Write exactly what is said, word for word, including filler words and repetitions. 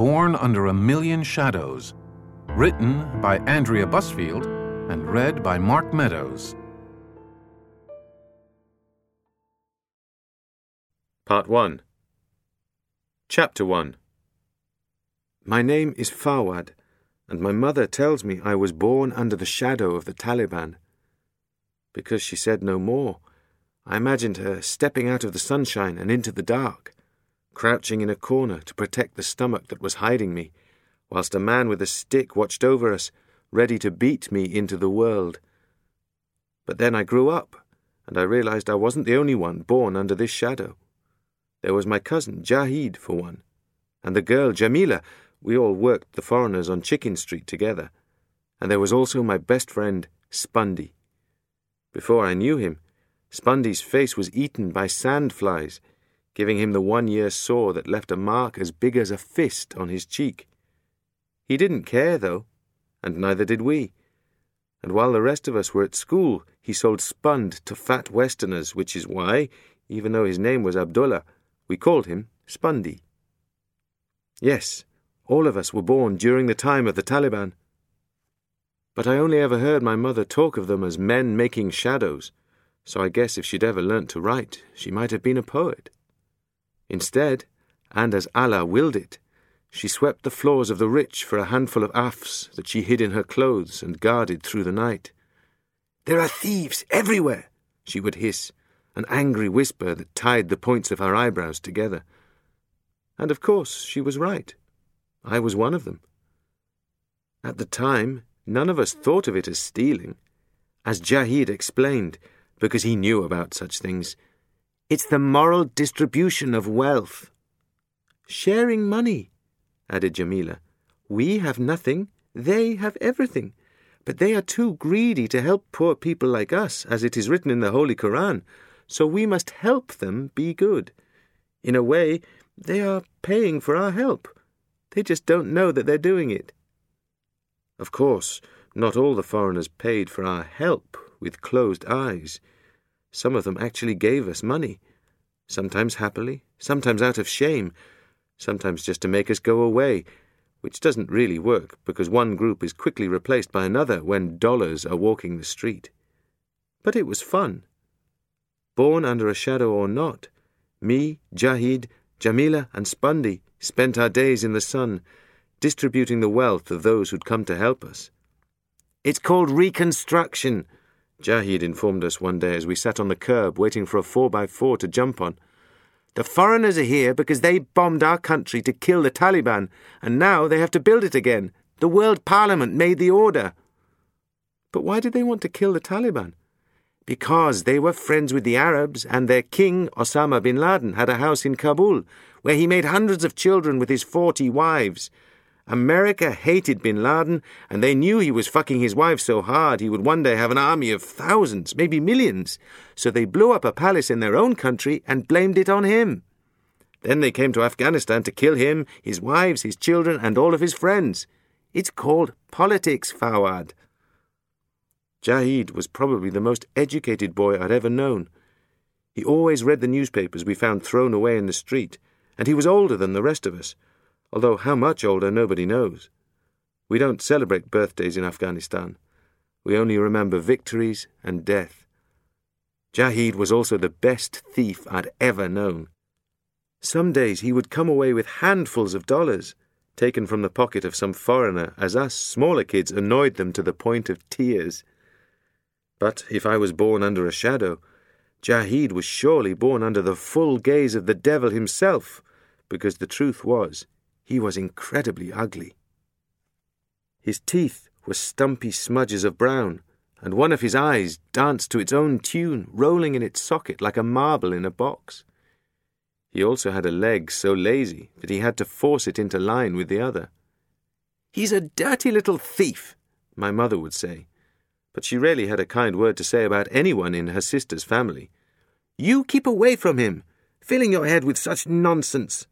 Born Under a Million Shadows, written by Andrea Busfield and read by Mark Meadows. Part one. Chapter one. My name is Fawad, and my mother tells me I was born under the shadow of the Taliban. Because she said no more, I imagined her stepping out of the sunshine and into the dark, crouching in a corner to protect the stomach that was hiding me, whilst a man with a stick watched over us, ready to beat me into the world. But then I grew up, and I realized I wasn't the only one born under this shadow. There was my cousin, Jahid, for one, and the girl, Jamila. We all worked the foreigners on Chicken Street together. And there was also my best friend, Spundy. Before I knew him, Spundy's face was eaten by sandflies, giving him the one-year sore that left a mark as big as a fist on his cheek. He didn't care, though, and neither did we. And while the rest of us were at school, he sold Spund to fat Westerners, which is why, even though his name was Abdullah, we called him Spundy. Yes, all of us were born during the time of the Taliban. But I only ever heard my mother talk of them as men making shadows, so I guess if she'd ever learnt to write, she might have been a poet. Instead, and as Allah willed it, she swept the floors of the rich for a handful of afs that she hid in her clothes and guarded through the night. "There are thieves everywhere," she would hiss, an angry whisper that tied the points of her eyebrows together. And of course she was right. I was one of them. At the time, none of us thought of it as stealing. As Jahid explained, because he knew about such things, it's the moral distribution of wealth. Sharing money, added Jamila. We have nothing, they have everything. But they are too greedy to help poor people like us, as it is written in the Holy Quran, so we must help them be good. In a way, they are paying for our help. They just don't know that they're doing it. Of course, not all the foreigners paid for our help with closed eyes. Some of them actually gave us money, sometimes happily, sometimes out of shame, sometimes just to make us go away, which doesn't really work because one group is quickly replaced by another when dollars are walking the street. But it was fun. Born under a shadow or not, me, Jahid, Jamila and Spundy spent our days in the sun, distributing the wealth of those who'd come to help us. It's called reconstruction, Jahid informed us one day as we sat on the curb waiting for a four by four to jump on. The foreigners are here because they bombed our country to kill the Taliban, and now they have to build it again. The World Parliament made the order. But why did they want to kill the Taliban? Because they were friends with the Arabs, and their king, Osama bin Laden, had a house in Kabul, where he made hundreds of children with his forty wives. America hated bin Laden, and they knew he was fucking his wife so hard he would one day have an army of thousands, maybe millions. So they blew up a palace in their own country and blamed it on him. Then they came to Afghanistan to kill him, his wives, his children, and all of his friends. It's called politics, Fawad. Jahid was probably the most educated boy I'd ever known. He always read the newspapers we found thrown away in the street, and he was older than the rest of us, although how much older nobody knows. We don't celebrate birthdays in Afghanistan. We only remember victories and death. Jahid was also the best thief I'd ever known. Some days he would come away with handfuls of dollars, taken from the pocket of some foreigner, as us smaller kids annoyed them to the point of tears. But if I was born under a shadow, Jahid was surely born under the full gaze of the devil himself, because the truth was, he was incredibly ugly. His teeth were stumpy smudges of brown, and one of his eyes danced to its own tune, rolling in its socket like a marble in a box. He also had a leg so lazy that he had to force it into line with the other. "He's a dirty little thief," my mother would say, but she rarely had a kind word to say about anyone in her sister's family. "You keep away from him, filling your head with such nonsense."